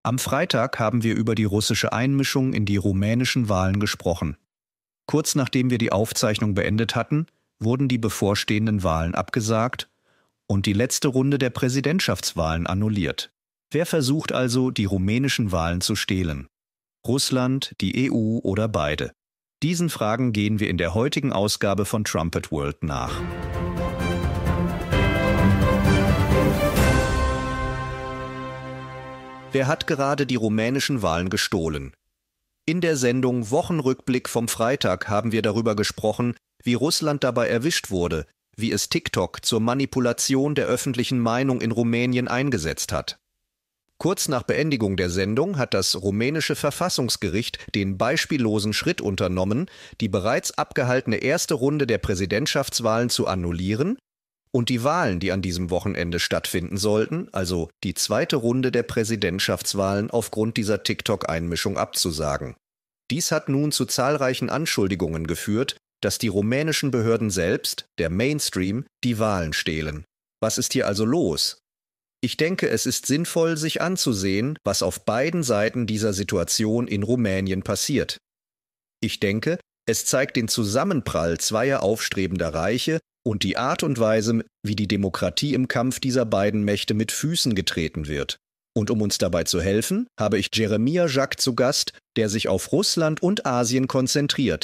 Am Freitag haben wir über die russische Einmischung in die rumänischen Wahlen gesprochen. Kurz nachdem wir die Aufzeichnung beendet hatten, wurden die bevorstehenden Wahlen abgesagt und die letzte Runde der Präsidentschaftswahlen annulliert. Wer versucht also, die rumänischen Wahlen zu stehlen? Russland, die EU oder beide? Diesen Fragen gehen wir in der heutigen Ausgabe von Trumpet World nach. Wer hat gerade die rumänischen Wahlen gestohlen? In der Sendung Wochenrückblick vom Freitag haben wir darüber gesprochen, wie Russland dabei erwischt wurde, wie es TikTok zur Manipulation der öffentlichen Meinung in Rumänien eingesetzt hat. Kurz nach Beendigung der Sendung hat das rumänische Verfassungsgericht den beispiellosen Schritt unternommen, die bereits abgehaltene erste Runde der Präsidentschaftswahlen zu annullieren und die Wahlen, die an diesem Wochenende stattfinden sollten, also die zweite Runde der Präsidentschaftswahlen aufgrund dieser TikTok-Einmischung abzusagen. Dies hat nun zu zahlreichen Anschuldigungen geführt, dass die rumänischen Behörden selbst, der Mainstream, die Wahlen stehlen. Was ist hier also los? Ich denke, es ist sinnvoll, sich anzusehen, was auf beiden Seiten dieser Situation in Rumänien passiert. Ich denke, es zeigt den Zusammenprall zweier aufstrebender Reiche und die Art und Weise, wie die Demokratie im Kampf dieser beiden Mächte mit Füßen getreten wird. Und um uns dabei zu helfen, habe ich Jeremiah Jacques zu Gast, der sich auf Russland und Asien konzentriert.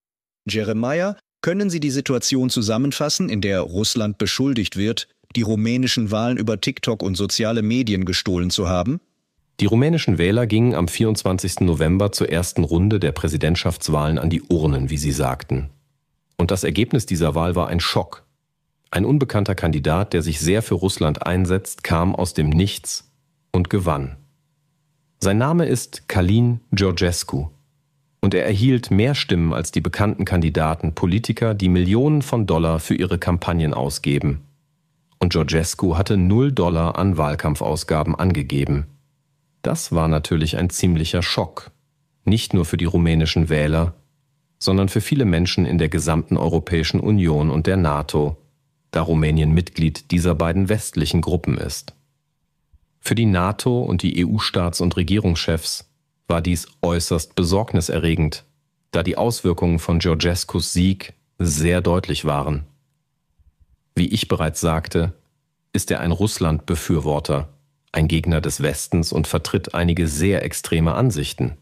Jeremiah, können Sie die Situation zusammenfassen, in der Russland beschuldigt wird, die rumänischen Wahlen über TikTok und soziale Medien gestohlen zu haben? Die rumänischen Wähler gingen am 24. November zur ersten Runde der Präsidentschaftswahlen an die Urnen, wie sie sagten. Und das Ergebnis dieser Wahl war ein Schock. Ein unbekannter Kandidat, der sich sehr für Russland einsetzt, kam aus dem Nichts und gewann. Sein Name ist Călin Georgescu. Und er erhielt mehr Stimmen als die bekannten Kandidaten, Politiker, die Millionen von Dollar für ihre Kampagnen ausgeben. Und Georgescu hatte $0 an Wahlkampfausgaben angegeben. Das war natürlich ein ziemlicher Schock. Nicht nur für die rumänischen Wähler, sondern für viele Menschen in der gesamten Europäischen Union und der NATO, da Rumänien Mitglied dieser beiden westlichen Gruppen ist. Für die NATO und die EU-Staats- und Regierungschefs war dies äußerst besorgniserregend, da die Auswirkungen von Georgescus Sieg sehr deutlich waren. Wie ich bereits sagte, ist er ein Russland-Befürworter, ein Gegner des Westens und vertritt einige sehr extreme Ansichten.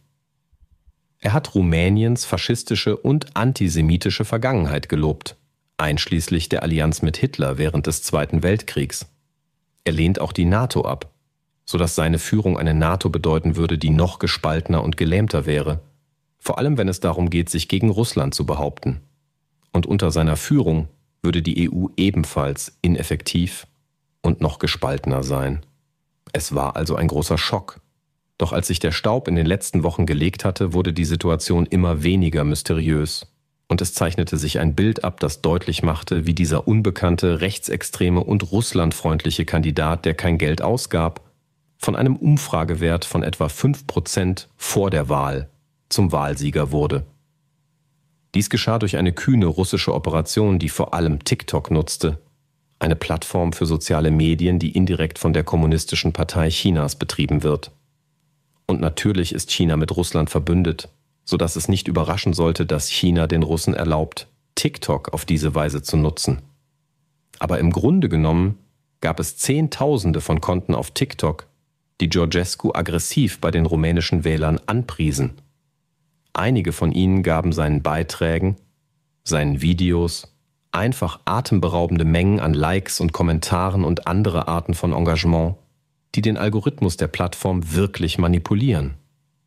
Er hat Rumäniens faschistische und antisemitische Vergangenheit gelobt, einschließlich der Allianz mit Hitler während des Zweiten Weltkriegs. Er lehnt auch die NATO ab, sodass seine Führung eine NATO bedeuten würde, die noch gespaltener und gelähmter wäre, vor allem wenn es darum geht, sich gegen Russland zu behaupten. Und unter seiner Führung würde die EU ebenfalls ineffektiv und noch gespaltener sein. Es war also ein großer Schock. Doch als sich der Staub in den letzten Wochen gelegt hatte, wurde die Situation immer weniger mysteriös. Und es zeichnete sich ein Bild ab, das deutlich machte, wie dieser unbekannte, rechtsextreme und russlandfreundliche Kandidat, der kein Geld ausgab, von einem Umfragewert von etwa 5% vor der Wahl zum Wahlsieger wurde. Dies geschah durch eine kühne russische Operation, die vor allem TikTok nutzte, eine Plattform für soziale Medien, die indirekt von der Kommunistischen Partei Chinas betrieben wird. Und natürlich ist China mit Russland verbündet, sodass es nicht überraschen sollte, dass China den Russen erlaubt, TikTok auf diese Weise zu nutzen. Aber im Grunde genommen gab es Zehntausende von Konten auf TikTok, die Georgescu aggressiv bei den rumänischen Wählern anpriesen. Einige von ihnen gaben seinen Beiträgen, seinen Videos, einfach atemberaubende Mengen an Likes und Kommentaren und andere Arten von Engagement, die den Algorithmus der Plattform wirklich manipulieren.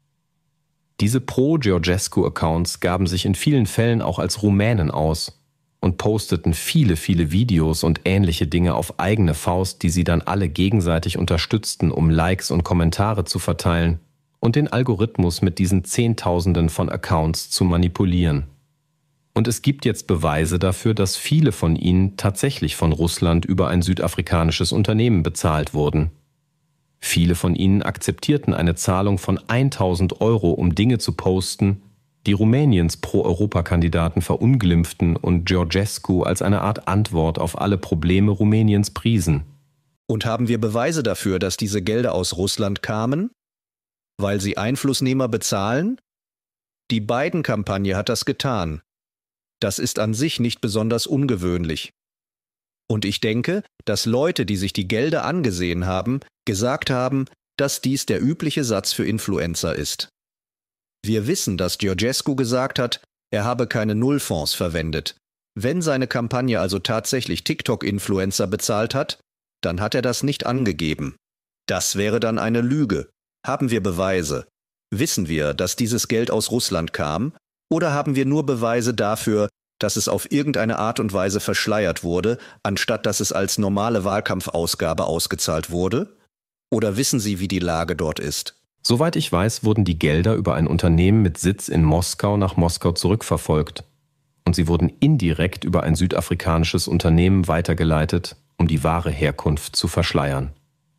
Diese Pro-Georgescu-Accounts gaben sich in vielen Fällen auch als Rumänen aus und posteten viele Videos und ähnliche Dinge auf eigene Faust, die sie dann alle gegenseitig unterstützten, um Likes und Kommentare zu verteilen und den Algorithmus mit diesen Zehntausenden von Accounts zu manipulieren. Und es gibt jetzt Beweise dafür, dass viele von ihnen tatsächlich von Russland über ein südafrikanisches Unternehmen bezahlt wurden. Viele von ihnen akzeptierten eine Zahlung von 1.000 €, um Dinge zu posten, die Rumäniens Pro-Europa-Kandidaten verunglimpften und Georgescu als eine Art Antwort auf alle Probleme Rumäniens priesen. Und haben wir Beweise dafür, dass diese Gelder aus Russland kamen? Weil sie Einflussnehmer bezahlen? Die Biden-Kampagne hat das getan. Das ist an sich nicht besonders ungewöhnlich. Und ich denke, dass Leute, die sich die Gelder angesehen haben, gesagt haben, dass dies der übliche Satz für Influencer ist. Wir wissen, dass Georgescu gesagt hat, er habe keine Nullfonds verwendet. Wenn seine Kampagne also tatsächlich TikTok-Influencer bezahlt hat, dann hat er das nicht angegeben. Das wäre dann eine Lüge. Haben wir Beweise? Wissen wir, dass dieses Geld aus Russland kam? Oder haben wir nur Beweise dafür, dass es auf irgendeine Art und Weise verschleiert wurde, anstatt dass es als normale Wahlkampfausgabe ausgezahlt wurde? Oder wissen Sie, wie die Lage dort ist? Soweit ich weiß, wurden die Gelder über ein Unternehmen mit Sitz in Moskau nach Moskau zurückverfolgt. Und sie wurden indirekt über ein südafrikanisches Unternehmen weitergeleitet, um die wahre Herkunft zu verschleiern.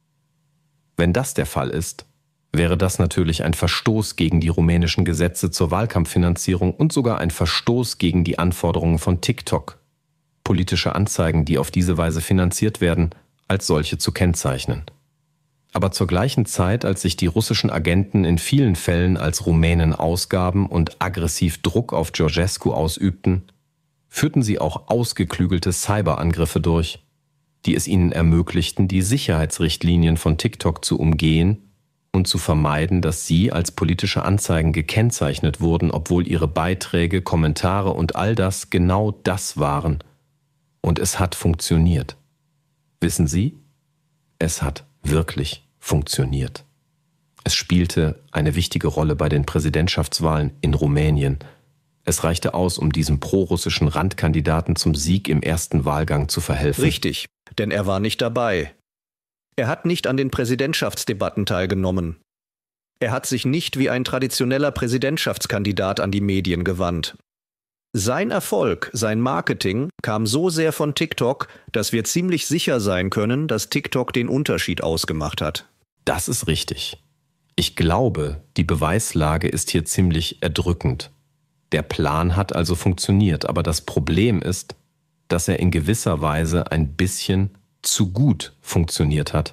Wenn das der Fall ist, wäre das natürlich ein Verstoß gegen die rumänischen Gesetze zur Wahlkampffinanzierung und sogar ein Verstoß gegen die Anforderungen von TikTok, politische Anzeigen, die auf diese Weise finanziert werden, als solche zu kennzeichnen. Aber zur gleichen Zeit, als sich die russischen Agenten in vielen Fällen als Rumänen ausgaben und aggressiv Druck auf Georgescu ausübten, führten sie auch ausgeklügelte Cyberangriffe durch, die es ihnen ermöglichten, die Sicherheitsrichtlinien von TikTok zu umgehen und zu vermeiden, dass sie als politische Anzeigen gekennzeichnet wurden, obwohl ihre Beiträge, Kommentare und all das genau das waren. Und es hat funktioniert. Wissen Sie? Es hat wirklich funktioniert. Es spielte eine wichtige Rolle bei den Präsidentschaftswahlen in Rumänien. Es reichte aus, um diesem prorussischen Randkandidaten zum Sieg im ersten Wahlgang zu verhelfen. Richtig, denn er war nicht dabei. Er hat nicht an den Präsidentschaftsdebatten teilgenommen. Er hat sich nicht wie ein traditioneller Präsidentschaftskandidat an die Medien gewandt. Sein Erfolg, sein Marketing kam so sehr von TikTok, dass wir ziemlich sicher sein können, dass TikTok den Unterschied ausgemacht hat. Das ist richtig. Ich glaube, die Beweislage ist hier ziemlich erdrückend. Der Plan hat also funktioniert, aber das Problem ist, dass er in gewisser Weise ein bisschen zu gut funktioniert hat.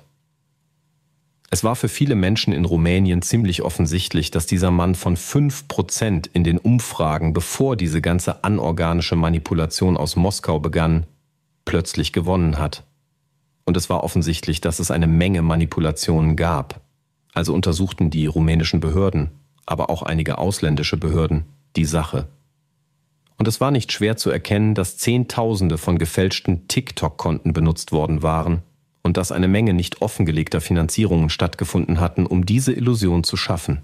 Es war für viele Menschen in Rumänien ziemlich offensichtlich, dass dieser Mann von 5% in den Umfragen, bevor diese ganze anorganische Manipulation aus Moskau begann, plötzlich gewonnen hat. Und es war offensichtlich, dass es eine Menge Manipulationen gab. Also untersuchten die rumänischen Behörden, aber auch einige ausländische Behörden, die Sache. Und es war nicht schwer zu erkennen, dass Zehntausende von gefälschten TikTok-Konten benutzt worden waren und dass eine Menge nicht offengelegter Finanzierungen stattgefunden hatten, um diese Illusion zu schaffen.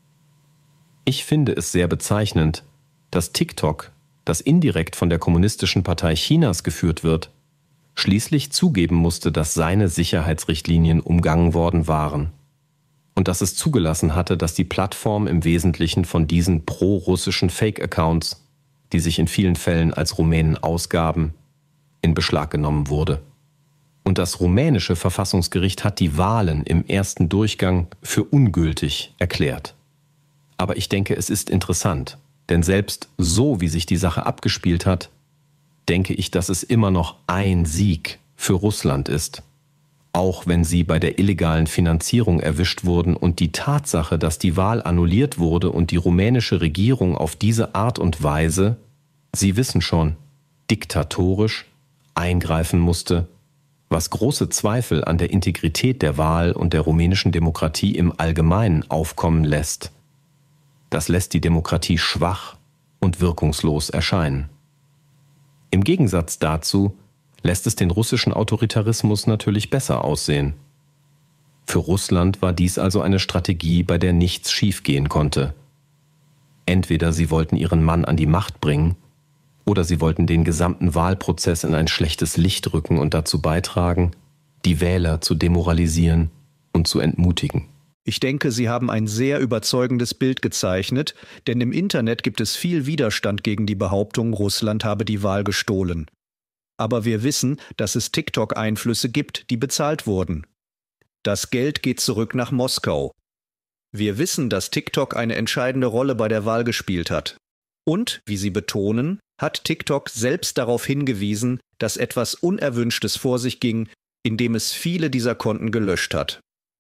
Ich finde es sehr bezeichnend, dass TikTok, das indirekt von der Kommunistischen Partei Chinas geführt wird, schließlich zugeben musste, dass seine Sicherheitsrichtlinien umgangen worden waren und dass es zugelassen hatte, dass die Plattform im Wesentlichen von diesen pro-russischen Fake-Accounts, die sich in vielen Fällen als Rumänen ausgaben, in Beschlag genommen wurde. Und das rumänische Verfassungsgericht hat die Wahlen im ersten Durchgang für ungültig erklärt. Aber ich denke, es ist interessant, denn selbst so, wie sich die Sache abgespielt hat, denke ich, dass es immer noch ein Sieg für Russland ist. Auch wenn sie bei der illegalen Finanzierung erwischt wurden und die Tatsache, dass die Wahl annulliert wurde und die rumänische Regierung auf diese Art und Weise, Sie wissen schon, diktatorisch eingreifen musste, was große Zweifel an der Integrität der Wahl und der rumänischen Demokratie im Allgemeinen aufkommen lässt. Das lässt die Demokratie schwach und wirkungslos erscheinen. Im Gegensatz dazu lässt es den russischen Autoritarismus natürlich besser aussehen. Für Russland war dies also eine Strategie, bei der nichts schiefgehen konnte. Entweder sie wollten ihren Mann an die Macht bringen, oder sie wollten den gesamten Wahlprozess in ein schlechtes Licht rücken und dazu beitragen, die Wähler zu demoralisieren und zu entmutigen. Ich denke, Sie haben ein sehr überzeugendes Bild gezeichnet, denn im Internet gibt es viel Widerstand gegen die Behauptung, Russland habe die Wahl gestohlen. Aber wir wissen, dass es TikTok-Einflüsse gibt, die bezahlt wurden. Das Geld geht zurück nach Moskau. Wir wissen, dass TikTok eine entscheidende Rolle bei der Wahl gespielt hat. Und, wie Sie betonen, hat TikTok selbst darauf hingewiesen, dass etwas Unerwünschtes vor sich ging, indem es viele dieser Konten gelöscht hat.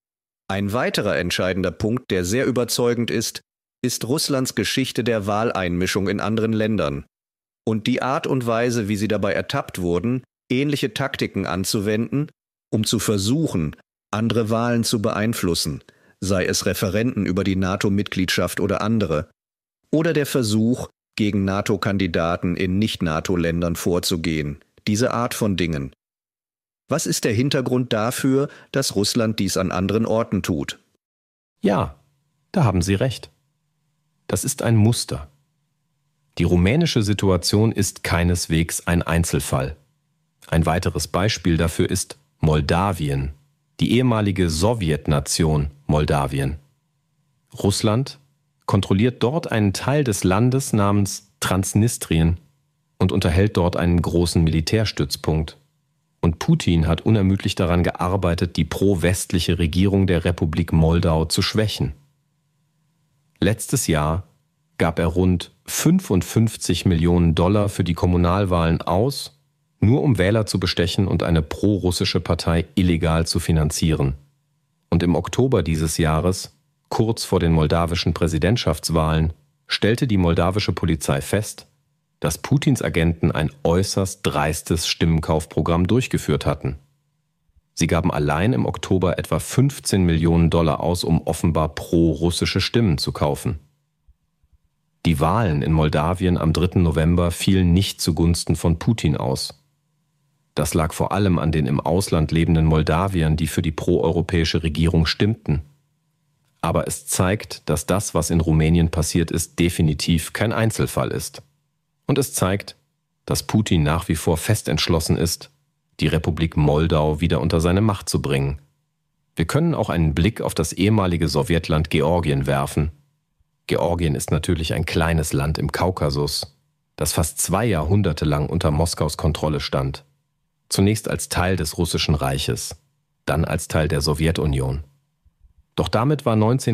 Ein weiterer entscheidender Punkt, der sehr überzeugend ist Russlands Geschichte der Wahleinmischung in anderen Ländern und die Art und Weise, wie sie dabei ertappt wurden, ähnliche Taktiken anzuwenden, um zu versuchen, andere Wahlen zu beeinflussen, sei es Referenden über die NATO-Mitgliedschaft oder andere, oder der Versuch, gegen NATO-Kandidaten in Nicht-NATO-Ländern vorzugehen, diese Art von Dingen. Was ist der Hintergrund dafür, dass Russland dies an anderen Orten tut? Ja, da haben Sie recht. Das ist ein Muster. Die rumänische Situation ist keineswegs ein Einzelfall. Ein weiteres Beispiel dafür ist Moldawien, die ehemalige Sowjetnation Moldawien. Russland kontrolliert dort einen Teil des Landes namens Transnistrien und unterhält dort einen großen Militärstützpunkt. Und Putin hat unermüdlich daran gearbeitet, die pro-westliche Regierung der Republik Moldau zu schwächen. Letztes Jahr gab er rund 55 Millionen $ für die Kommunalwahlen aus, nur um Wähler zu bestechen und eine pro-russische Partei illegal zu finanzieren. Und im Oktober dieses Jahres, kurz vor den moldawischen Präsidentschaftswahlen, stellte die moldawische Polizei fest, dass Putins Agenten ein äußerst dreistes Stimmenkaufprogramm durchgeführt hatten. Sie gaben allein im Oktober etwa 15 Millionen $ aus, um offenbar pro-russische Stimmen zu kaufen. Die Wahlen in Moldawien am 3. November fielen nicht zugunsten von Putin aus. Das lag vor allem an den im Ausland lebenden Moldawiern, die für die proeuropäische Regierung stimmten. Aber es zeigt, dass das, was in Rumänien passiert ist, definitiv kein Einzelfall ist. Und es zeigt, dass Putin nach wie vor fest entschlossen ist, die Republik Moldau wieder unter seine Macht zu bringen. Wir können auch einen Blick auf das ehemalige Sowjetland Georgien werfen. Georgien ist natürlich ein kleines Land im Kaukasus, das fast 2 Jahrhunderte lang unter Moskaus Kontrolle stand. Zunächst als Teil des Russischen Reiches, dann als Teil der Sowjetunion. Doch damit war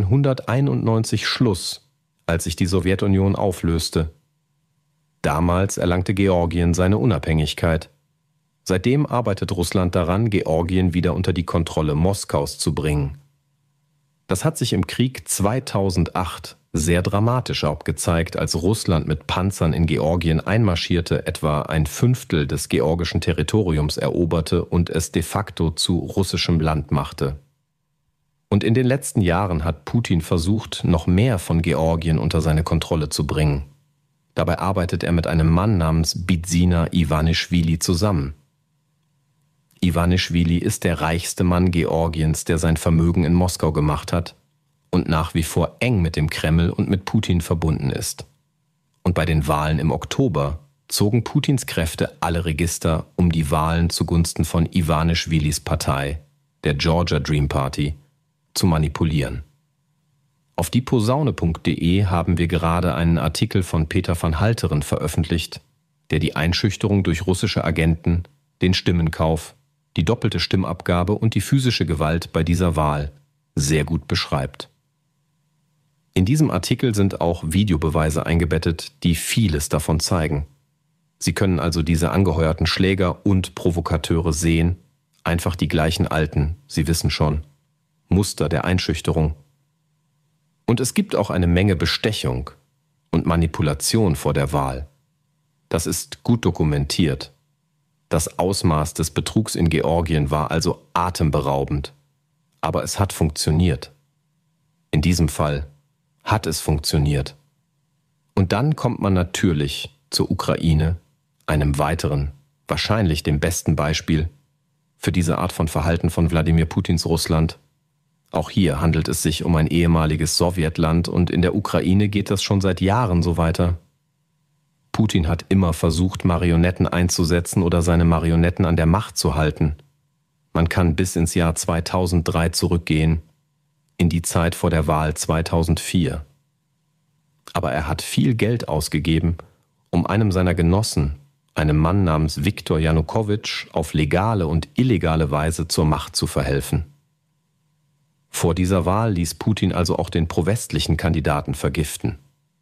1991 Schluss, als sich die Sowjetunion auflöste. Damals erlangte Georgien seine Unabhängigkeit. Seitdem arbeitet Russland daran, Georgien wieder unter die Kontrolle Moskaus zu bringen. Das hat sich im Krieg 2008 sehr dramatisch abgezeigt, als Russland mit Panzern in Georgien einmarschierte, etwa 1/5 des georgischen Territoriums eroberte und es de facto zu russischem Land machte. Und in den letzten Jahren hat Putin versucht, noch mehr von Georgien unter seine Kontrolle zu bringen. Dabei arbeitet er mit einem Mann namens Bidzina Ivanischwili zusammen. Ivanischwili ist der reichste Mann Georgiens, der sein Vermögen in Moskau gemacht hat und nach wie vor eng mit dem Kreml und mit Putin verbunden ist. Und bei den Wahlen im Oktober zogen Putins Kräfte alle Register, um die Wahlen zugunsten von Ivanischwilis Partei, der Georgia Dream Party, zu manipulieren. Auf dieposaune.de haben wir gerade einen Artikel von Peter van Halteren veröffentlicht, der die Einschüchterung durch russische Agenten, den Stimmenkauf, die doppelte Stimmabgabe und die physische Gewalt bei dieser Wahl sehr gut beschreibt. In diesem Artikel sind auch Videobeweise eingebettet, die vieles davon zeigen. Sie können also diese angeheuerten Schläger und Provokateure sehen, einfach die gleichen alten, Sie wissen schon, Muster der Einschüchterung. Und es gibt auch eine Menge Bestechung und Manipulation vor der Wahl. Das ist gut dokumentiert. Das Ausmaß des Betrugs in Georgien war also atemberaubend. Aber es hat funktioniert. In diesem Fall hat es funktioniert. Und dann kommt man natürlich zur Ukraine, einem weiteren, wahrscheinlich dem besten Beispiel für diese Art von Verhalten von Wladimir Putins Russland. Auch hier handelt es sich um ein ehemaliges Sowjetland und in der Ukraine geht das schon seit Jahren so weiter. Putin hat immer versucht, Marionetten einzusetzen oder seine Marionetten an der Macht zu halten. Man kann bis ins Jahr 2003 zurückgehen, in die Zeit vor der Wahl 2004. Aber er hat viel Geld ausgegeben, um einem seiner Genossen, einem Mann namens Viktor Janukowitsch, auf legale und illegale Weise zur Macht zu verhelfen. Vor dieser Wahl ließ Putin also auch den pro-westlichen Kandidaten vergiften.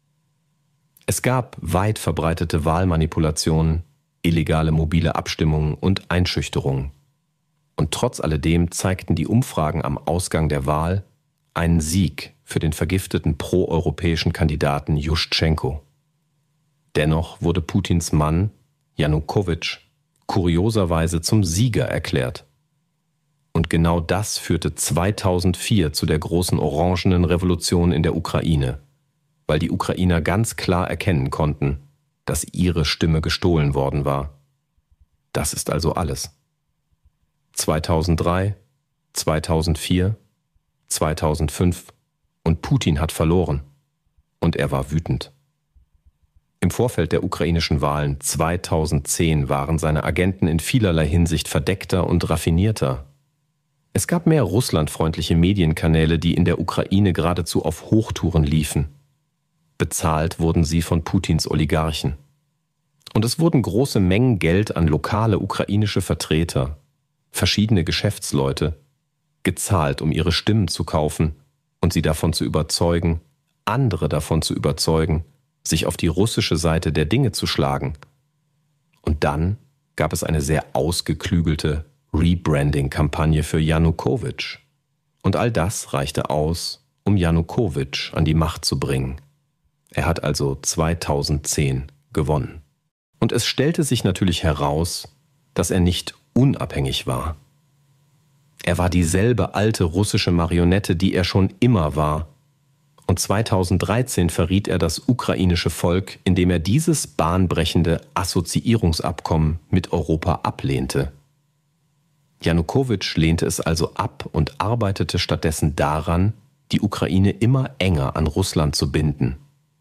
Es gab weit verbreitete Wahlmanipulationen, illegale mobile Abstimmungen und Einschüchterungen. Und trotz alledem zeigten die Umfragen am Ausgang der Wahl einen Sieg für den vergifteten proeuropäischen Kandidaten Juschtschenko. Dennoch wurde Putins Mann, Janukowitsch, kurioserweise zum Sieger erklärt. Und genau das führte 2004 zu der großen orangenen Revolution in der Ukraine, weil die Ukrainer ganz klar erkennen konnten, dass ihre Stimme gestohlen worden war. Das ist also alles. 2003, 2004, 2005 und Putin hat verloren. Und er war wütend. Im Vorfeld der ukrainischen Wahlen 2010 waren seine Agenten in vielerlei Hinsicht verdeckter und raffinierter. Es gab mehr russlandfreundliche Medienkanäle, die in der Ukraine geradezu auf Hochtouren liefen. Bezahlt wurden sie von Putins Oligarchen. Und es wurden große Mengen Geld an lokale ukrainische Vertreter, verschiedene Geschäftsleute, gezahlt, um ihre Stimmen zu kaufen und sie davon zu überzeugen, andere davon zu überzeugen, sich auf die russische Seite der Dinge zu schlagen. Und dann gab es eine sehr ausgeklügelte Rebranding-Kampagne für Janukowitsch. Und all das reichte aus, um Janukowitsch an die Macht zu bringen. Er hat also 2010 gewonnen. Und es stellte sich natürlich heraus, dass er nicht unabhängig war. Er war dieselbe alte russische Marionette, die er schon immer war. Und 2013 verriet er das ukrainische Volk, indem er dieses bahnbrechende Assoziierungsabkommen mit Europa ablehnte. Janukowitsch lehnte es also ab und arbeitete stattdessen daran, die Ukraine immer enger an Russland zu binden.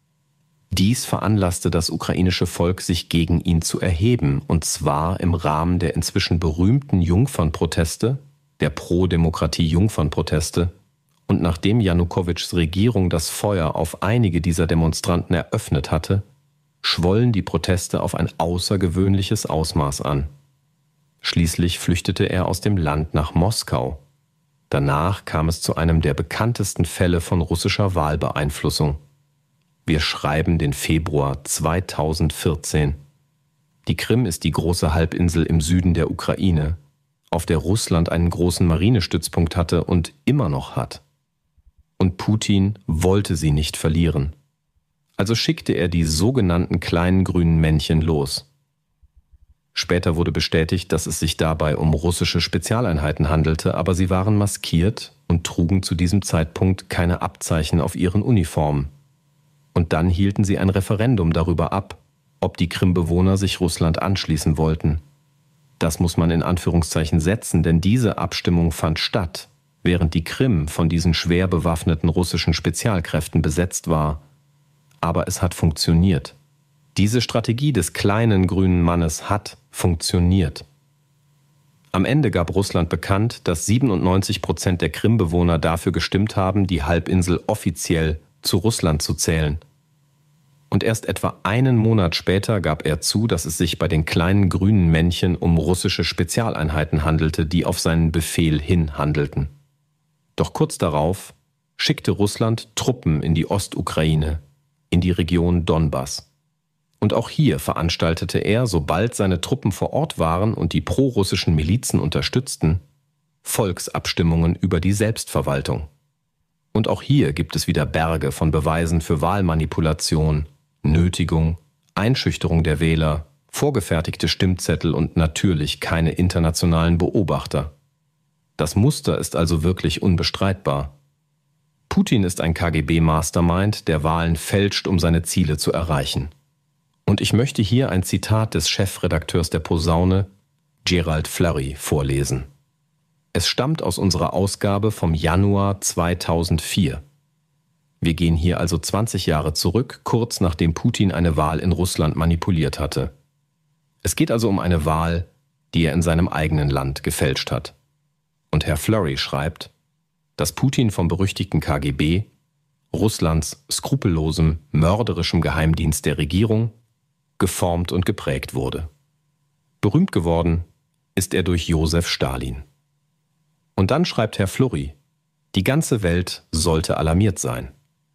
Dies veranlasste das ukrainische Volk, sich gegen ihn zu erheben, und zwar im Rahmen der inzwischen berühmten Jungfernproteste, der Pro-Demokratie-Jungfernproteste, und nachdem Janukowitschs Regierung das Feuer auf einige dieser Demonstranten eröffnet hatte, schwollen die Proteste auf ein außergewöhnliches Ausmaß an. Schließlich flüchtete er aus dem Land nach Moskau. Danach kam es zu einem der bekanntesten Fälle von russischer Wahlbeeinflussung. Wir schreiben den Februar 2014. Die Krim ist die große Halbinsel im Süden der Ukraine, auf der Russland einen großen Marinestützpunkt hatte und immer noch hat. Und Putin wollte sie nicht verlieren. Also schickte er die sogenannten kleinen grünen Männchen los. Später wurde bestätigt, dass es sich dabei um russische Spezialeinheiten handelte, aber sie waren maskiert und trugen zu diesem Zeitpunkt keine Abzeichen auf ihren Uniformen. Und dann hielten sie ein Referendum darüber ab, ob die Krimbewohner sich Russland anschließen wollten. Das muss man in Anführungszeichen setzen, denn diese Abstimmung fand statt, während die Krim von diesen schwer bewaffneten russischen Spezialkräften besetzt war. Aber es hat funktioniert. Diese Strategie des kleinen grünen Mannes hat funktioniert. Am Ende gab Russland bekannt, dass 97% der Krimbewohner dafür gestimmt haben, die Halbinsel offiziell zu Russland zu zählen. Und erst etwa einen Monat später gab er zu, dass es sich bei den kleinen grünen Männchen um russische Spezialeinheiten handelte, die auf seinen Befehl hin handelten. Doch kurz darauf schickte Russland Truppen in die Ostukraine, in die Region Donbass. Und auch hier veranstaltete er, sobald seine Truppen vor Ort waren und die prorussischen Milizen unterstützten, Volksabstimmungen über die Selbstverwaltung. Und auch hier gibt es wieder Berge von Beweisen für Wahlmanipulation, Nötigung, Einschüchterung der Wähler, vorgefertigte Stimmzettel und natürlich keine internationalen Beobachter. Das Muster ist also wirklich unbestreitbar. Putin ist ein KGB-Mastermind, der Wahlen fälscht, um seine Ziele zu erreichen. Und ich möchte hier ein Zitat des Chefredakteurs der Posaune, Gerald Flurry, vorlesen. Es stammt aus unserer Ausgabe vom Januar 2004. Wir gehen hier also 20 Jahre zurück, kurz nachdem Putin eine Wahl in Russland manipuliert hatte. Es geht also um eine Wahl, die er in seinem eigenen Land gefälscht hat. Und Herr Flurry schreibt, dass Putin vom berüchtigten KGB, Russlands skrupellosem, mörderischem Geheimdienst der Regierung, geformt und geprägt wurde. Berühmt geworden ist er durch Josef Stalin. Und dann schreibt Herr Flurry, die ganze Welt sollte alarmiert sein.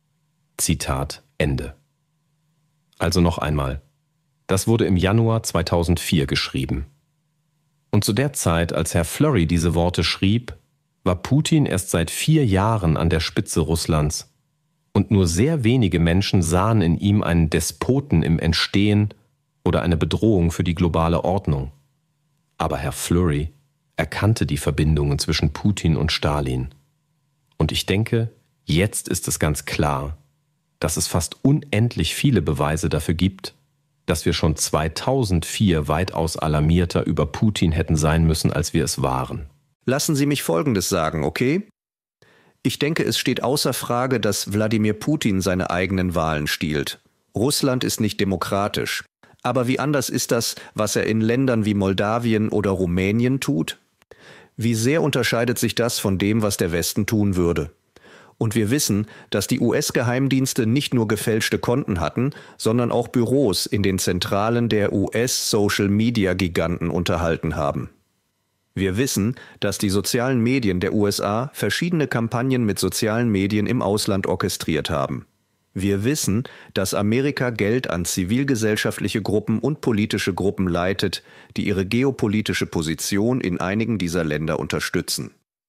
Zitat Ende. Also noch einmal, das wurde im Januar 2004 geschrieben. Und zu der Zeit, als Herr Fleury diese Worte schrieb, war Putin erst seit 4 Jahren an der Spitze Russlands. Und nur sehr wenige Menschen sahen in ihm einen Despoten im Entstehen oder eine Bedrohung für die globale Ordnung. Aber Herr Fleury erkannte die Verbindungen zwischen Putin und Stalin. Und ich denke, jetzt ist es ganz klar, dass es fast unendlich viele Beweise dafür gibt, dass wir schon 2004 weitaus alarmierter über Putin hätten sein müssen, als wir es waren. Lassen Sie mich Folgendes sagen, okay? Ich denke, es steht außer Frage, dass Wladimir Putin seine eigenen Wahlen stiehlt. Russland ist nicht demokratisch. Aber wie anders ist das, was er in Ländern wie Moldawien oder Rumänien tut? Wie sehr unterscheidet sich das von dem, was der Westen tun würde? Und wir wissen, dass die US-Geheimdienste nicht nur gefälschte Konten hatten, sondern auch Büros in den Zentralen der US-Social-Media-Giganten unterhalten haben. Wir wissen, dass die sozialen Medien der USA verschiedene Kampagnen mit sozialen Medien im Ausland orchestriert haben. Wir wissen, dass Amerika Geld an zivilgesellschaftliche Gruppen und politische Gruppen leitet, die ihre geopolitische Position in einigen dieser Länder unterstützen.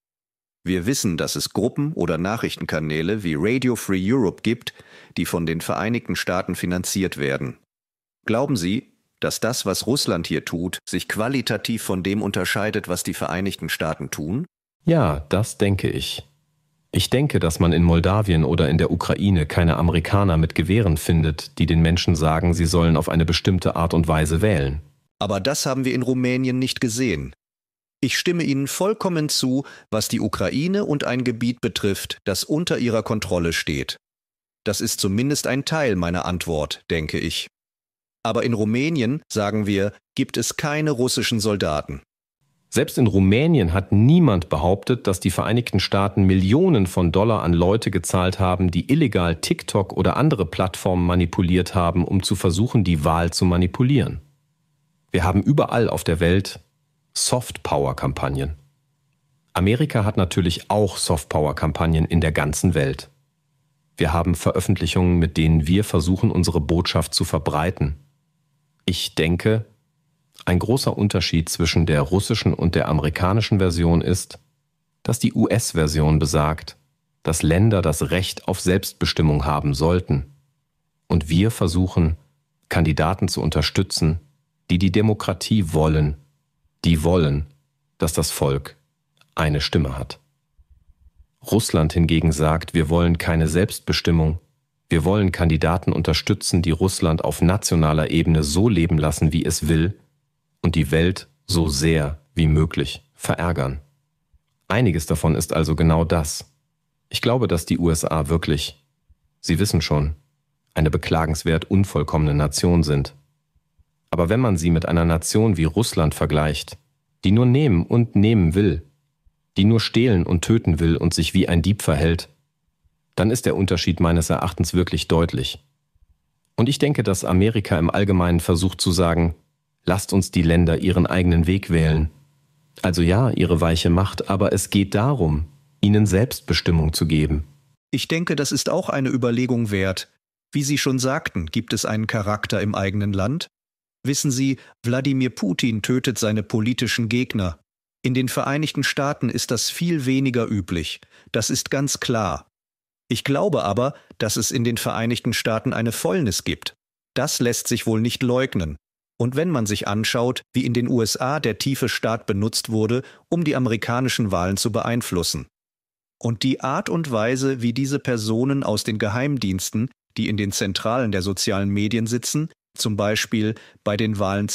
Wir wissen, dass es Gruppen oder Nachrichtenkanäle wie Radio Free Europe gibt, die von den Vereinigten Staaten finanziert werden. Glauben Sie, dass das, was Russland hier tut, sich qualitativ von dem unterscheidet, was die Vereinigten Staaten tun? Ja, das denke ich. Ich denke, dass man in Moldawien oder in der Ukraine keine Amerikaner mit Gewehren findet, die den Menschen sagen, sie sollen auf eine bestimmte Art und Weise wählen. Aber das haben wir in Rumänien nicht gesehen. Ich stimme Ihnen vollkommen zu, was die Ukraine und ein Gebiet betrifft, das unter ihrer Kontrolle steht. Das ist zumindest ein Teil meiner Antwort, denke ich. Aber in Rumänien, sagen wir, gibt es keine russischen Soldaten. Selbst in Rumänien hat niemand behauptet, dass die Vereinigten Staaten Millionen von Dollar an Leute gezahlt haben, die illegal TikTok oder andere Plattformen manipuliert haben, um zu versuchen, die Wahl zu manipulieren. Wir haben überall auf der Welt Soft-Power-Kampagnen. Amerika hat natürlich auch Soft-Power-Kampagnen in der ganzen Welt. Wir haben Veröffentlichungen, mit denen wir versuchen, unsere Botschaft zu verbreiten. Ich denke, ein großer Unterschied zwischen der russischen und der amerikanischen Version ist, dass die US-Version besagt, dass Länder das Recht auf Selbstbestimmung haben sollten. Und wir versuchen, Kandidaten zu unterstützen, die die Demokratie wollen, die wollen, dass das Volk eine Stimme hat. Russland hingegen sagt, wir wollen keine Selbstbestimmung, wir wollen Kandidaten unterstützen, die Russland auf nationaler Ebene so leben lassen, wie es will, und die Welt so sehr wie möglich verärgern. Einiges davon ist also genau das. Ich glaube, dass die USA wirklich, Sie wissen schon, eine beklagenswert unvollkommene Nation sind. Aber wenn man sie mit einer Nation wie Russland vergleicht, die nur nehmen und nehmen will, die nur stehlen und töten will und sich wie ein Dieb verhält, dann ist der Unterschied meines Erachtens wirklich deutlich. Und ich denke, dass Amerika im Allgemeinen versucht zu sagen, lasst uns die Länder ihren eigenen Weg wählen. Also ja, ihre weiche Macht, aber es geht darum, ihnen Selbstbestimmung zu geben. Ich denke, das ist auch eine Überlegung wert. Wie Sie schon sagten, gibt es einen Charakter im eigenen Land? Wissen Sie, Wladimir Putin tötet seine politischen Gegner. In den Vereinigten Staaten ist das viel weniger üblich. Das ist ganz klar. Ich glaube aber, dass es in den Vereinigten Staaten eine Fäulnis gibt. Das lässt sich wohl nicht leugnen. Und wenn man sich anschaut, wie in den USA der tiefe Staat benutzt wurde, um die amerikanischen Wahlen zu beeinflussen. Und die Art und Weise, wie diese Personen aus den Geheimdiensten, die in den Zentralen der sozialen Medien sitzen, zum Beispiel bei den Wahlen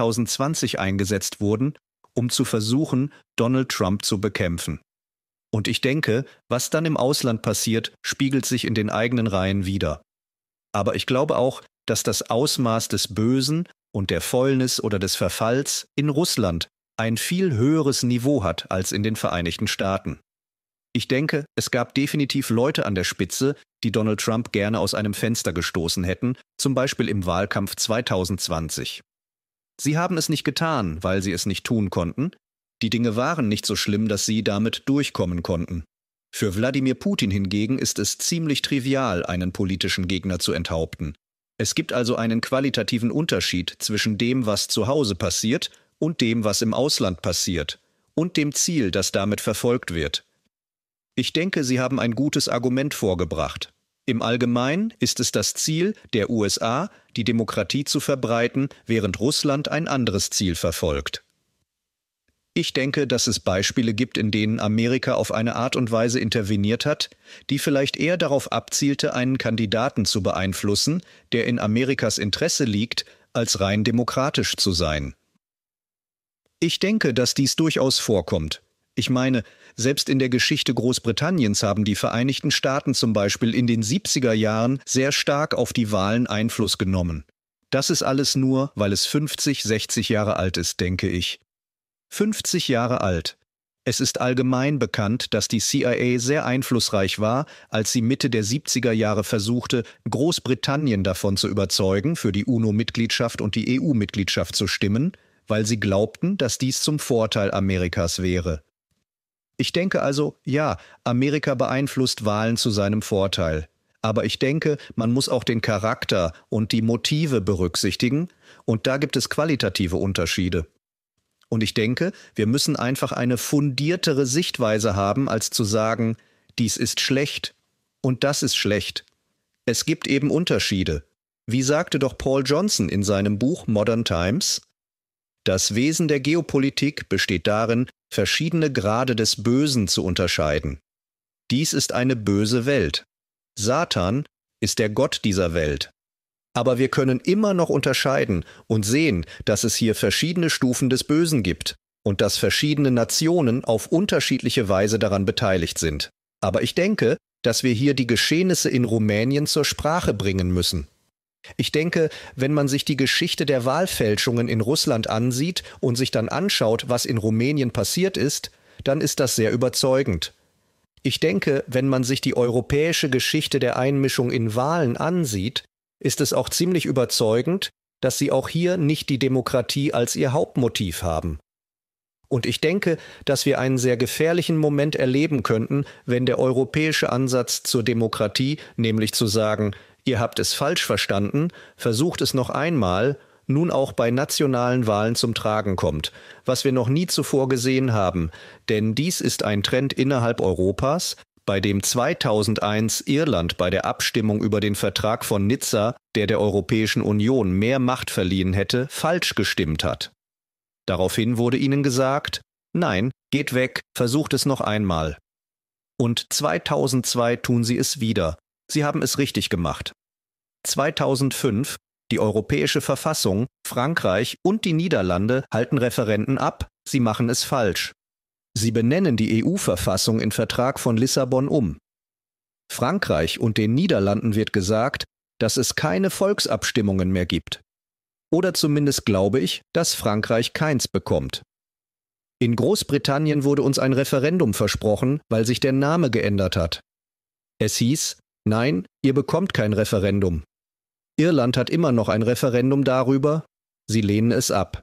2020 eingesetzt wurden, um zu versuchen, Donald Trump zu bekämpfen. Und ich denke, was dann im Ausland passiert, spiegelt sich in den eigenen Reihen wider. Aber ich glaube auch, dass das Ausmaß des Bösen und der Fäulnis oder des Verfalls in Russland ein viel höheres Niveau hat als in den Vereinigten Staaten. Ich denke, es gab definitiv Leute an der Spitze, die Donald Trump gerne aus einem Fenster gestoßen hätten, zum Beispiel im Wahlkampf 2020. Sie haben es nicht getan, weil sie es nicht tun konnten. Die Dinge waren nicht so schlimm, dass sie damit durchkommen konnten. Für Wladimir Putin hingegen ist es ziemlich trivial, einen politischen Gegner zu enthaupten. Es gibt also einen qualitativen Unterschied zwischen dem, was zu Hause passiert, und dem, was im Ausland passiert, und dem Ziel, das damit verfolgt wird. Ich denke, Sie haben ein gutes Argument vorgebracht. Im Allgemeinen ist es das Ziel der USA, die Demokratie zu verbreiten, während Russland ein anderes Ziel verfolgt. Ich denke, dass es Beispiele gibt, in denen Amerika auf eine Art und Weise interveniert hat, die vielleicht eher darauf abzielte, einen Kandidaten zu beeinflussen, der in Amerikas Interesse liegt, als rein demokratisch zu sein. Ich denke, dass dies durchaus vorkommt. Ich meine, selbst in der Geschichte Großbritanniens haben die Vereinigten Staaten zum Beispiel in den 70er Jahren sehr stark auf die Wahlen Einfluss genommen. Das ist alles nur, weil es 50, 60 Jahre alt ist, denke ich. 50 Jahre alt. Es ist allgemein bekannt, dass die CIA sehr einflussreich war, als sie Mitte der 70er Jahre versuchte, Großbritannien davon zu überzeugen, für die UNO-Mitgliedschaft und die EU-Mitgliedschaft zu stimmen, weil sie glaubten, dass dies zum Vorteil Amerikas wäre. Ich denke also, ja, Amerika beeinflusst Wahlen zu seinem Vorteil. Aber ich denke, man muss auch den Charakter und die Motive berücksichtigen, und da gibt es qualitative Unterschiede. Und ich denke, wir müssen einfach eine fundiertere Sichtweise haben, als zu sagen, dies ist schlecht und das ist schlecht. Es gibt eben Unterschiede. Wie sagte doch Paul Johnson in seinem Buch Modern Times? Das Wesen der Geopolitik besteht darin, verschiedene Grade des Bösen zu unterscheiden. Dies ist eine böse Welt. Satan ist der Gott dieser Welt. Aber wir können immer noch unterscheiden und sehen, dass es hier verschiedene Stufen des Bösen gibt und dass verschiedene Nationen auf unterschiedliche Weise daran beteiligt sind. Aber ich denke, dass wir hier die Geschehnisse in Rumänien zur Sprache bringen müssen. Ich denke, wenn man sich die Geschichte der Wahlfälschungen in Russland ansieht und sich dann anschaut, was in Rumänien passiert ist, dann ist das sehr überzeugend. Ich denke, wenn man sich die europäische Geschichte der Einmischung in Wahlen ansieht, ist es auch ziemlich überzeugend, dass sie auch hier nicht die Demokratie als ihr Hauptmotiv haben. Und ich denke, dass wir einen sehr gefährlichen Moment erleben könnten, wenn der europäische Ansatz zur Demokratie, nämlich zu sagen, ihr habt es falsch verstanden, versucht es noch einmal, nun auch bei nationalen Wahlen zum Tragen kommt, was wir noch nie zuvor gesehen haben, denn dies ist ein Trend innerhalb Europas, bei dem 2001 Irland bei der Abstimmung über den Vertrag von Nizza, der Europäischen Union mehr Macht verliehen hätte, falsch gestimmt hat. Daraufhin wurde ihnen gesagt, nein, geht weg, versucht es noch einmal. Und 2002 tun sie es wieder. Sie haben es richtig gemacht. 2005, die Europäische Verfassung, Frankreich und die Niederlande halten Referenden ab, sie machen es falsch. Sie benennen die EU-Verfassung in Vertrag von Lissabon um. Frankreich und den Niederlanden wird gesagt, dass es keine Volksabstimmungen mehr gibt. Oder zumindest glaube ich, dass Frankreich keins bekommt. In Großbritannien wurde uns ein Referendum versprochen, weil sich der Name geändert hat. Es hieß, nein, ihr bekommt kein Referendum. Irland hat immer noch ein Referendum darüber, sie lehnen es ab.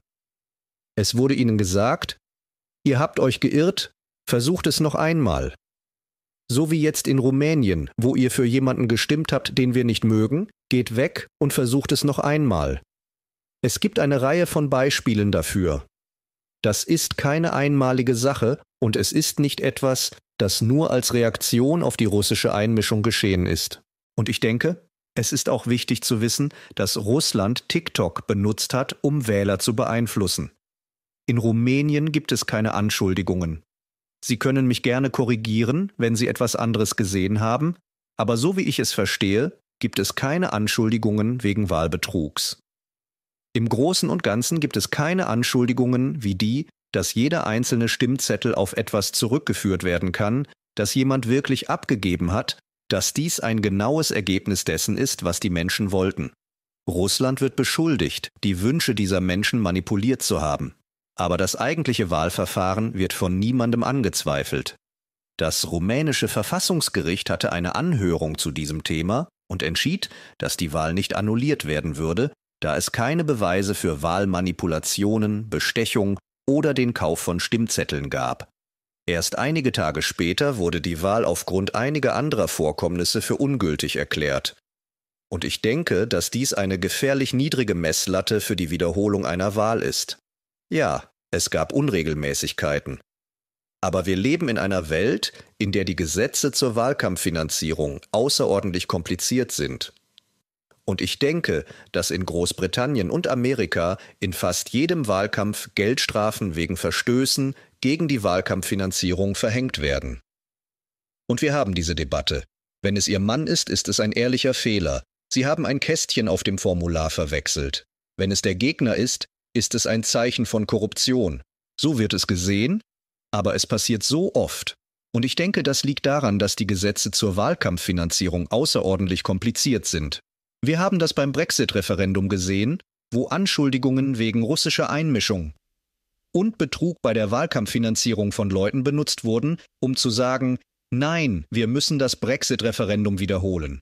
Es wurde ihnen gesagt, ihr habt euch geirrt, versucht es noch einmal. So wie jetzt in Rumänien, wo ihr für jemanden gestimmt habt, den wir nicht mögen, geht weg und versucht es noch einmal. Es gibt eine Reihe von Beispielen dafür. Das ist keine einmalige Sache und es ist nicht etwas, das nur als Reaktion auf die russische Einmischung geschehen ist. Und ich denke, es ist auch wichtig zu wissen, dass Russland TikTok benutzt hat, um Wähler zu beeinflussen. In Rumänien gibt es keine Anschuldigungen. Sie können mich gerne korrigieren, wenn Sie etwas anderes gesehen haben, aber so wie ich es verstehe, gibt es keine Anschuldigungen wegen Wahlbetrugs. Im Großen und Ganzen gibt es keine Anschuldigungen wie die, dass jeder einzelne Stimmzettel auf etwas zurückgeführt werden kann, das jemand wirklich abgegeben hat, dass dies ein genaues Ergebnis dessen ist, was die Menschen wollten. Russland wird beschuldigt, die Wünsche dieser Menschen manipuliert zu haben. Aber das eigentliche Wahlverfahren wird von niemandem angezweifelt. Das rumänische Verfassungsgericht hatte eine Anhörung zu diesem Thema und entschied, dass die Wahl nicht annulliert werden würde, da es keine Beweise für Wahlmanipulationen, Bestechung oder den Kauf von Stimmzetteln gab. Erst einige Tage später wurde die Wahl aufgrund einiger anderer Vorkommnisse für ungültig erklärt. Und ich denke, dass dies eine gefährlich niedrige Messlatte für die Wiederholung einer Wahl ist. Ja, es gab Unregelmäßigkeiten. Aber wir leben in einer Welt, in der die Gesetze zur Wahlkampffinanzierung außerordentlich kompliziert sind. Und ich denke, dass in Großbritannien und Amerika in fast jedem Wahlkampf Geldstrafen wegen Verstößen gegen die Wahlkampffinanzierung verhängt werden. Und wir haben diese Debatte. Wenn es Ihr Mann ist, ist es ein ehrlicher Fehler. Sie haben ein Kästchen auf dem Formular verwechselt. Wenn es der Gegner ist es ein Zeichen von Korruption. So wird es gesehen, aber es passiert so oft. Und ich denke, das liegt daran, dass die Gesetze zur Wahlkampffinanzierung außerordentlich kompliziert sind. Wir haben das beim Brexit-Referendum gesehen, wo Anschuldigungen wegen russischer Einmischung und Betrug bei der Wahlkampffinanzierung von Leuten benutzt wurden, um zu sagen, nein, wir müssen das Brexit-Referendum wiederholen.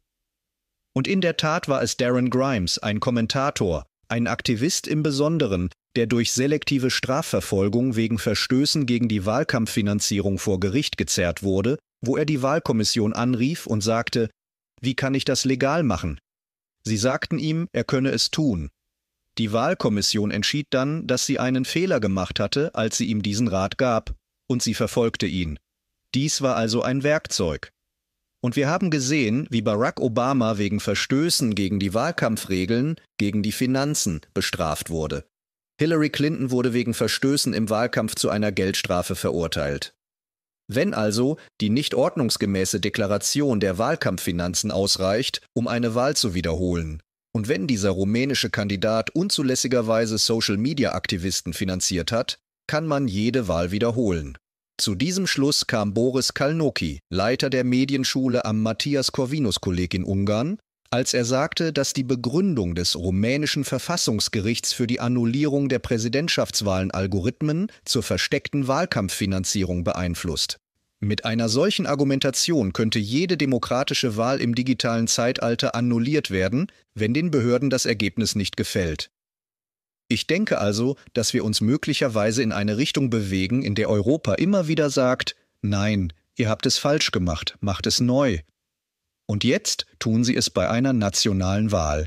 Und in der Tat war es Darren Grimes, ein Kommentator, ein Aktivist im Besonderen, der durch selektive Strafverfolgung wegen Verstößen gegen die Wahlkampffinanzierung vor Gericht gezerrt wurde, wo er die Wahlkommission anrief und sagte, wie kann ich das legal machen? Sie sagten ihm, er könne es tun. Die Wahlkommission entschied dann, dass sie einen Fehler gemacht hatte, als sie ihm diesen Rat gab, und sie verfolgte ihn. Dies war also ein Werkzeug. Und wir haben gesehen, wie Barack Obama wegen Verstößen gegen die Wahlkampfregeln, gegen die Finanzen bestraft wurde. Hillary Clinton wurde wegen Verstößen im Wahlkampf zu einer Geldstrafe verurteilt. Wenn also die nicht ordnungsgemäße Deklaration der Wahlkampffinanzen ausreicht, um eine Wahl zu wiederholen, und wenn dieser rumänische Kandidat unzulässigerweise Social-Media-Aktivisten finanziert hat, kann man jede Wahl wiederholen. Zu diesem Schluss kam Boris Kalnoky, Leiter der Medienschule am Matthias Corvinus-Kolleg in Ungarn, als er sagte, dass die Begründung des rumänischen Verfassungsgerichts für die Annullierung der Präsidentschaftswahlen Algorithmen zur versteckten Wahlkampffinanzierung beeinflusst. Mit einer solchen Argumentation könnte jede demokratische Wahl im digitalen Zeitalter annulliert werden, wenn den Behörden das Ergebnis nicht gefällt. Ich denke also, dass wir uns möglicherweise in eine Richtung bewegen, in der Europa immer wieder sagt, nein, ihr habt es falsch gemacht, macht es neu. Und jetzt tun sie es bei einer nationalen Wahl.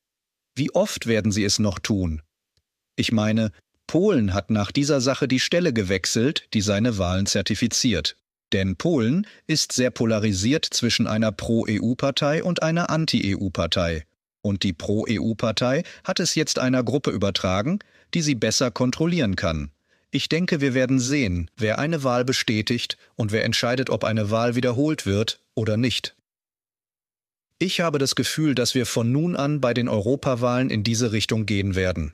Wie oft werden sie es noch tun? Ich meine, Polen hat nach dieser Sache die Stelle gewechselt, die seine Wahlen zertifiziert. Denn Polen ist sehr polarisiert zwischen einer Pro-EU-Partei und einer Anti-EU-Partei. Und die Pro-EU-Partei hat es jetzt einer Gruppe übertragen, die sie besser kontrollieren kann. Ich denke, wir werden sehen, wer eine Wahl bestätigt und wer entscheidet, ob eine Wahl wiederholt wird oder nicht. Ich habe das Gefühl, dass wir von nun an bei den Europawahlen in diese Richtung gehen werden.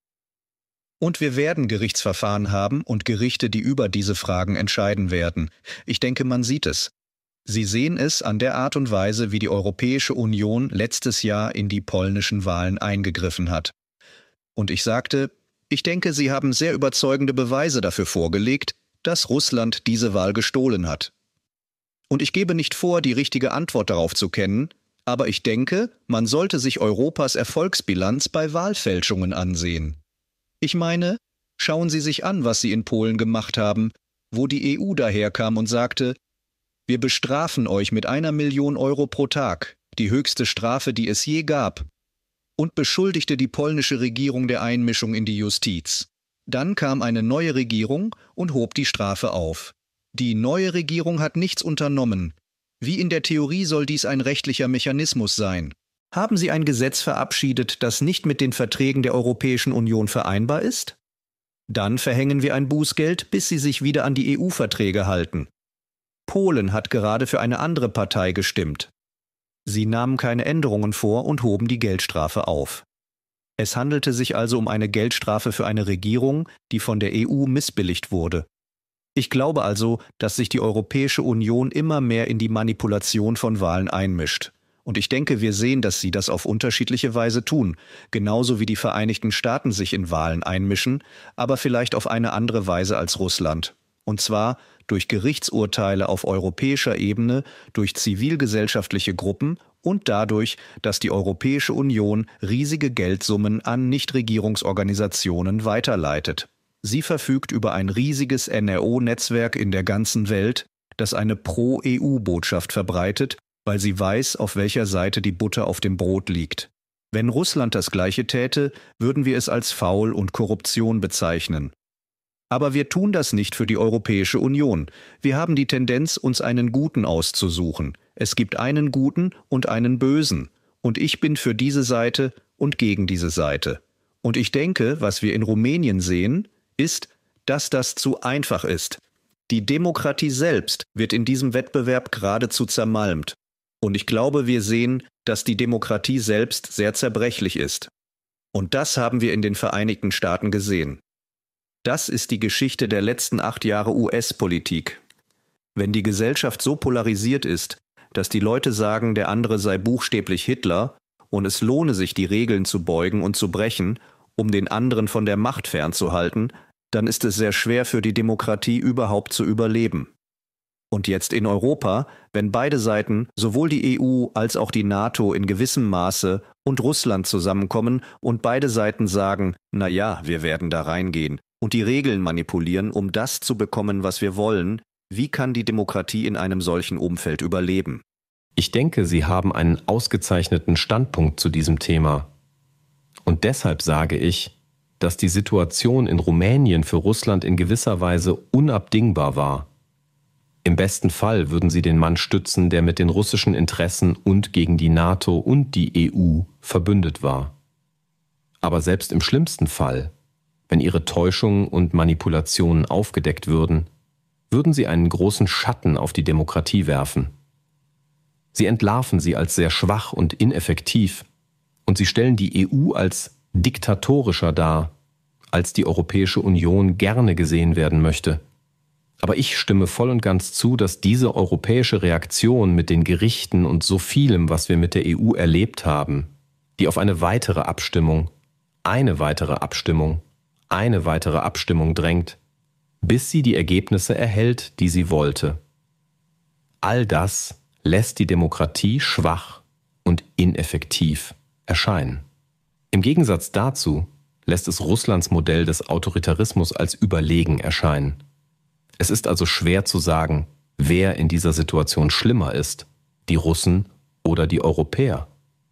Und wir werden Gerichtsverfahren haben und Gerichte, die über diese Fragen entscheiden werden. Ich denke, man sieht es. Sie sehen es an der Art und Weise, wie die Europäische Union letztes Jahr in die polnischen Wahlen eingegriffen hat. Und ich sagte, ich denke, Sie haben sehr überzeugende Beweise dafür vorgelegt, dass Russland diese Wahl gestohlen hat. Und ich gebe nicht vor, die richtige Antwort darauf zu kennen, aber ich denke, man sollte sich Europas Erfolgsbilanz bei Wahlfälschungen ansehen. Ich meine, schauen Sie sich an, was Sie in Polen gemacht haben, wo die EU daherkam und sagte, wir bestrafen euch mit 1 Million Euro pro Tag, die höchste Strafe, die es je gab, und beschuldigte die polnische Regierung der Einmischung in die Justiz. Dann kam eine neue Regierung und hob die Strafe auf. Die neue Regierung hat nichts unternommen. Wie in der Theorie soll dies ein rechtlicher Mechanismus sein. Haben Sie ein Gesetz verabschiedet, das nicht mit den Verträgen der Europäischen Union vereinbar ist? Dann verhängen wir ein Bußgeld, bis Sie sich wieder an die EU-Verträge halten. Polen hat gerade für eine andere Partei gestimmt. Sie nahmen keine Änderungen vor und hoben die Geldstrafe auf. Es handelte sich also um eine Geldstrafe für eine Regierung, die von der EU missbilligt wurde. Ich glaube also, dass sich die Europäische Union immer mehr in die Manipulation von Wahlen einmischt. Und ich denke, wir sehen, dass sie das auf unterschiedliche Weise tun, genauso wie die Vereinigten Staaten sich in Wahlen einmischen, aber vielleicht auf eine andere Weise als Russland. Und zwar durch Gerichtsurteile auf europäischer Ebene, durch zivilgesellschaftliche Gruppen und dadurch, dass die Europäische Union riesige Geldsummen an Nichtregierungsorganisationen weiterleitet. Sie verfügt über ein riesiges NRO-Netzwerk in der ganzen Welt, das eine Pro-EU-Botschaft verbreitet, weil sie weiß, auf welcher Seite die Butter auf dem Brot liegt. Wenn Russland das Gleiche täte, würden wir es als Faul und Korruption bezeichnen. Aber wir tun das nicht für die Europäische Union. Wir haben die Tendenz, uns einen Guten auszusuchen. Es gibt einen Guten und einen Bösen. Und ich bin für diese Seite und gegen diese Seite. Und ich denke, was wir in Rumänien sehen, ist, dass das zu einfach ist. Die Demokratie selbst wird in diesem Wettbewerb geradezu zermalmt. Und ich glaube, wir sehen, dass die Demokratie selbst sehr zerbrechlich ist. Und das haben wir in den Vereinigten Staaten gesehen. Das ist die Geschichte der letzten 8 Jahre US-Politik. Wenn die Gesellschaft so polarisiert ist, dass die Leute sagen, der andere sei buchstäblich Hitler und es lohne sich, die Regeln zu beugen und zu brechen, um den anderen von der Macht fernzuhalten, dann ist es sehr schwer für die Demokratie überhaupt zu überleben. Und jetzt in Europa, wenn beide Seiten, sowohl die EU als auch die NATO in gewissem Maße und Russland zusammenkommen und beide Seiten sagen, na ja, wir werden da reingehen und die Regeln manipulieren, um das zu bekommen, was wir wollen, wie kann die Demokratie in einem solchen Umfeld überleben? Ich denke, Sie haben einen ausgezeichneten Standpunkt zu diesem Thema. Und deshalb sage ich, dass die Situation in Rumänien für Russland in gewisser Weise unabdingbar war. Im besten Fall würden sie den Mann stützen, der mit den russischen Interessen und gegen die NATO und die EU verbündet war. Aber selbst im schlimmsten Fall, wenn ihre Täuschungen und Manipulationen aufgedeckt würden, würden sie einen großen Schatten auf die Demokratie werfen. Sie entlarven sie als sehr schwach und ineffektiv und sie stellen die EU als diktatorischer dar, als die Europäische Union gerne gesehen werden möchte. Aber ich stimme voll und ganz zu, dass diese europäische Reaktion mit den Gerichten und so vielem, was wir mit der EU erlebt haben, die auf eine weitere Abstimmung drängt, bis sie die Ergebnisse erhält, die sie wollte. All das lässt die Demokratie schwach und ineffektiv erscheinen. Im Gegensatz dazu lässt es Russlands Modell des Autoritarismus als überlegen erscheinen. Es ist also schwer zu sagen, wer in dieser Situation schlimmer ist, die Russen oder die Europäer.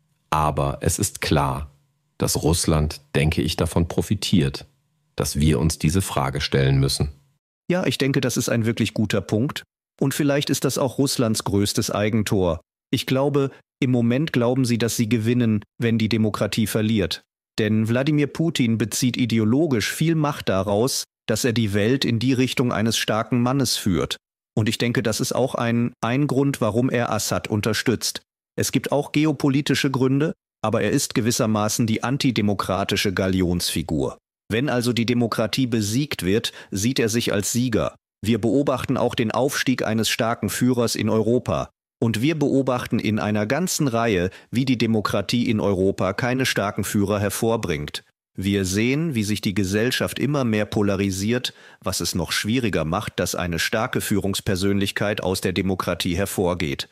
Aber es ist klar, dass Russland, denke ich, davon profitiert, dass wir uns diese Frage stellen müssen. Ja, ich denke, das ist ein wirklich guter Punkt. Und vielleicht ist das auch Russlands größtes Eigentor. Ich glaube, im Moment glauben sie, dass sie gewinnen, wenn die Demokratie verliert. Denn Wladimir Putin bezieht ideologisch viel Macht daraus, dass er die Welt in die Richtung eines starken Mannes führt. Und ich denke, das ist auch ein Grund, warum er Assad unterstützt. Es gibt auch geopolitische Gründe, aber er ist gewissermaßen die antidemokratische Galionsfigur. Wenn also die Demokratie besiegt wird, sieht er sich als Sieger. Wir beobachten auch den Aufstieg eines starken Führers in Europa. Und wir beobachten in einer ganzen Reihe, wie die Demokratie in Europa keine starken Führer hervorbringt. Wir sehen, wie sich die Gesellschaft immer mehr polarisiert, was es noch schwieriger macht, dass eine starke Führungspersönlichkeit aus der Demokratie hervorgeht.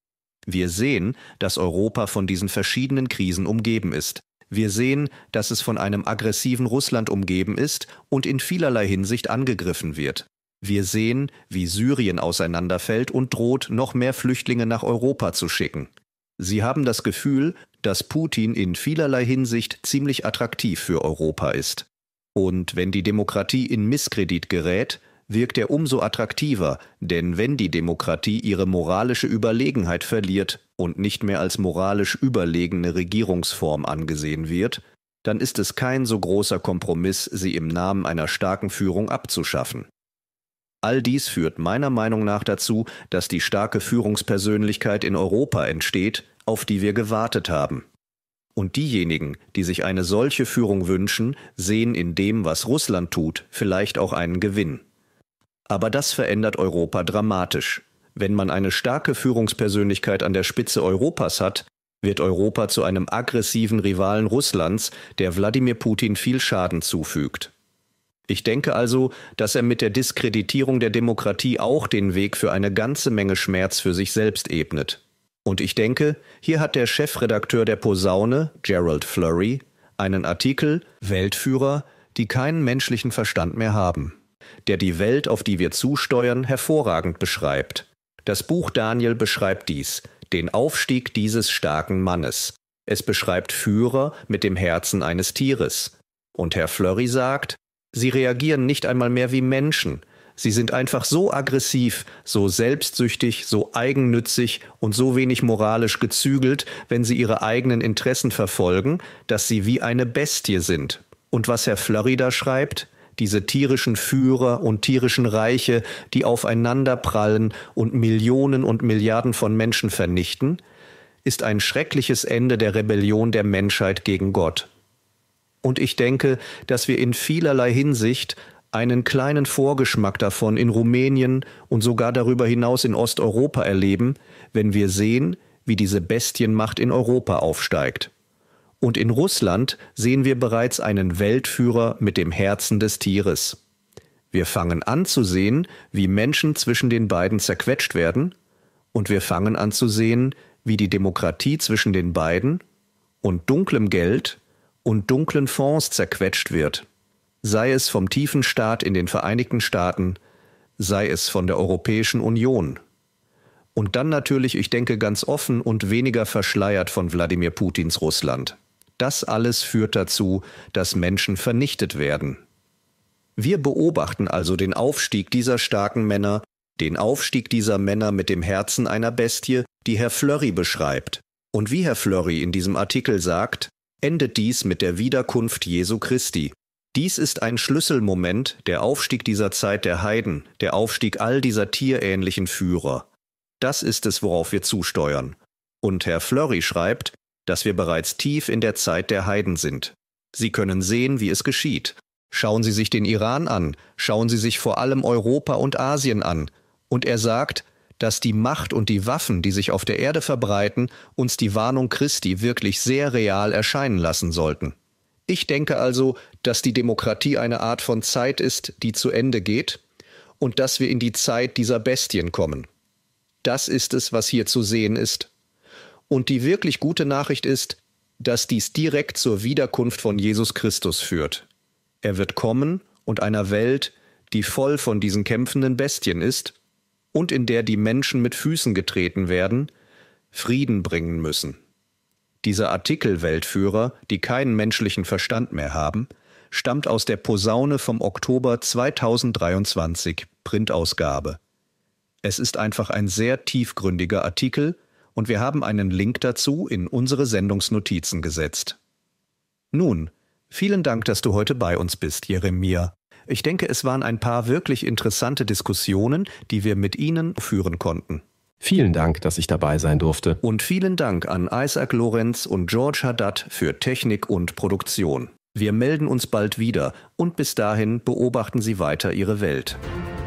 Wir sehen, dass Europa von diesen verschiedenen Krisen umgeben ist. Wir sehen, dass es von einem aggressiven Russland umgeben ist und in vielerlei Hinsicht angegriffen wird. Wir sehen, wie Syrien auseinanderfällt und droht, noch mehr Flüchtlinge nach Europa zu schicken. Sie haben das Gefühl, dass Putin in vielerlei Hinsicht ziemlich attraktiv für Europa ist. Und wenn die Demokratie in Misskredit gerät, wirkt er umso attraktiver, denn wenn die Demokratie ihre moralische Überlegenheit verliert und nicht mehr als moralisch überlegene Regierungsform angesehen wird, dann ist es kein so großer Kompromiss, sie im Namen einer starken Führung abzuschaffen. All dies führt meiner Meinung nach dazu, dass die starke Führungspersönlichkeit in Europa entsteht, auf die wir gewartet haben. Und diejenigen, die sich eine solche Führung wünschen, sehen in dem, was Russland tut, vielleicht auch einen Gewinn. Aber das verändert Europa dramatisch. Wenn man eine starke Führungspersönlichkeit an der Spitze Europas hat, wird Europa zu einem aggressiven Rivalen Russlands, der Wladimir Putin viel Schaden zufügt. Ich denke also, dass er mit der Diskreditierung der Demokratie auch den Weg für eine ganze Menge Schmerz für sich selbst ebnet. Und ich denke, hier hat der Chefredakteur der Posaune, Gerald Flurry, einen Artikel »Weltführer, die keinen menschlichen Verstand mehr haben«, der die Welt, auf die wir zusteuern, hervorragend beschreibt. Das Buch Daniel beschreibt dies, den Aufstieg dieses starken Mannes. Es beschreibt Führer mit dem Herzen eines Tieres. Und Herr Fleury sagt, sie reagieren nicht einmal mehr wie Menschen. Sie sind einfach so aggressiv, so selbstsüchtig, so eigennützig und so wenig moralisch gezügelt, wenn sie ihre eigenen Interessen verfolgen, dass sie wie eine Bestie sind. Und was Herr Fleury da schreibt, diese tierischen Führer und tierischen Reiche, die aufeinander prallen und Millionen und Milliarden von Menschen vernichten, ist ein schreckliches Ende der Rebellion der Menschheit gegen Gott. Und ich denke, dass wir in vielerlei Hinsicht einen kleinen Vorgeschmack davon in Rumänien und sogar darüber hinaus in Osteuropa erleben, wenn wir sehen, wie diese Bestienmacht in Europa aufsteigt. Und in Russland sehen wir bereits einen Weltführer mit dem Herzen des Tieres. Wir fangen an zu sehen, wie Menschen zwischen den beiden zerquetscht werden, und wir fangen an zu sehen, wie die Demokratie zwischen den beiden und dunklem Geld und dunklen Fonds zerquetscht wird. Sei es vom tiefen Staat in den Vereinigten Staaten, sei es von der Europäischen Union. Und dann natürlich, ich denke, ganz offen und weniger verschleiert von Wladimir Putins Russland. Das alles führt dazu, dass Menschen vernichtet werden. Wir beobachten also den Aufstieg dieser starken Männer, den Aufstieg dieser Männer mit dem Herzen einer Bestie, die Herr Fleury beschreibt. Und wie Herr Fleury in diesem Artikel sagt, endet dies mit der Wiederkunft Jesu Christi. Dies ist ein Schlüsselmoment, der Aufstieg dieser Zeit der Heiden, der Aufstieg all dieser tierähnlichen Führer. Das ist es, worauf wir zusteuern. Und Herr Fleury schreibt, dass wir bereits tief in der Zeit der Heiden sind. Sie können sehen, wie es geschieht. Schauen Sie sich den Iran an, schauen Sie sich vor allem Europa und Asien an. Und er sagt, dass die Macht und die Waffen, die sich auf der Erde verbreiten, uns die Warnung Christi wirklich sehr real erscheinen lassen sollten. Ich denke also, dass die Demokratie eine Art von Zeit ist, die zu Ende geht, und dass wir in die Zeit dieser Bestien kommen. Das ist es, was hier zu sehen ist. Und die wirklich gute Nachricht ist, dass dies direkt zur Wiederkunft von Jesus Christus führt. Er wird kommen und einer Welt, die voll von diesen kämpfenden Bestien ist und in der die Menschen mit Füßen getreten werden, Frieden bringen müssen. Dieser Artikel Weltführer, die keinen menschlichen Verstand mehr haben, stammt aus der Posaune vom Oktober 2023, Printausgabe. Es ist einfach ein sehr tiefgründiger Artikel und wir haben einen Link dazu in unsere Sendungsnotizen gesetzt. Nun, vielen Dank, dass du heute bei uns bist, Jeremia. Ich denke, es waren ein paar wirklich interessante Diskussionen, die wir mit Ihnen führen konnten. Vielen Dank, dass ich dabei sein durfte. Und vielen Dank an Isaac Lorenz und George Haddad für Technik und Produktion. Wir melden uns bald wieder und bis dahin beobachten Sie weiter Ihre Welt.